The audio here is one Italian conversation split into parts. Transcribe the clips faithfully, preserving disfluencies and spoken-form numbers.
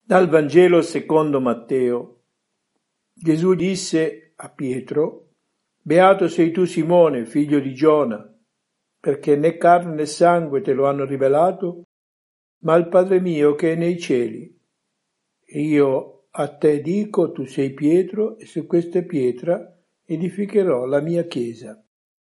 Dal Vangelo secondo Matteo. Gesù disse a Pietro: Beato sei tu, Simone, figlio di Giona, perché né carne né sangue te lo hanno rivelato, ma il Padre mio che è nei cieli. E io a te dico, tu sei Pietro, e su questa pietra edificherò la mia chiesa.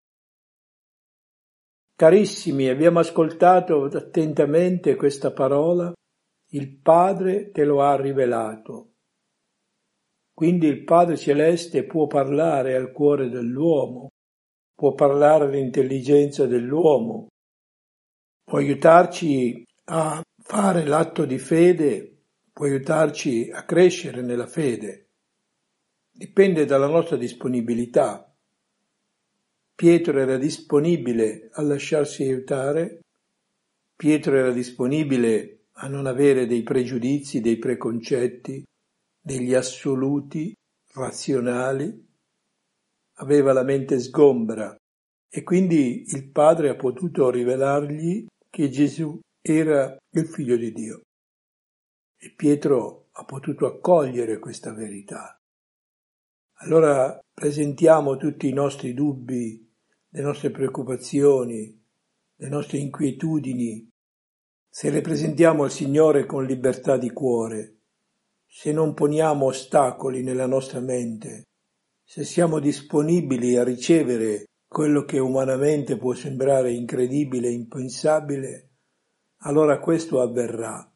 Carissimi, abbiamo ascoltato attentamente questa parola. Il Padre te lo ha rivelato. Quindi il Padre Celeste può parlare al cuore dell'uomo, può parlare all'intelligenza dell'uomo, può aiutarci a fare l'atto di fede, può aiutarci a crescere nella fede. Dipende dalla nostra disponibilità. Pietro era disponibile a lasciarsi aiutare, Pietro era disponibile a non avere dei pregiudizi, dei preconcetti, degli assoluti razionali, aveva la mente sgombra e quindi il Padre ha potuto rivelargli che Gesù era il Figlio di Dio. E Pietro ha potuto accogliere questa verità. Allora presentiamo tutti i nostri dubbi, le nostre preoccupazioni, le nostre inquietudini. Se le presentiamo al Signore con libertà di cuore, se non poniamo ostacoli nella nostra mente, se siamo disponibili a ricevere quello che umanamente può sembrare incredibile e impensabile, allora questo avverrà.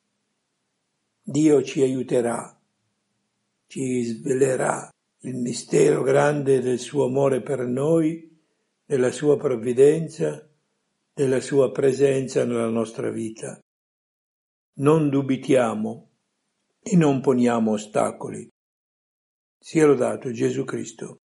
Dio ci aiuterà, ci svelerà il mistero grande del suo amore per noi, della sua provvidenza, della sua presenza nella nostra vita. Non dubitiamo e non poniamo ostacoli. Sia lodato Gesù Cristo.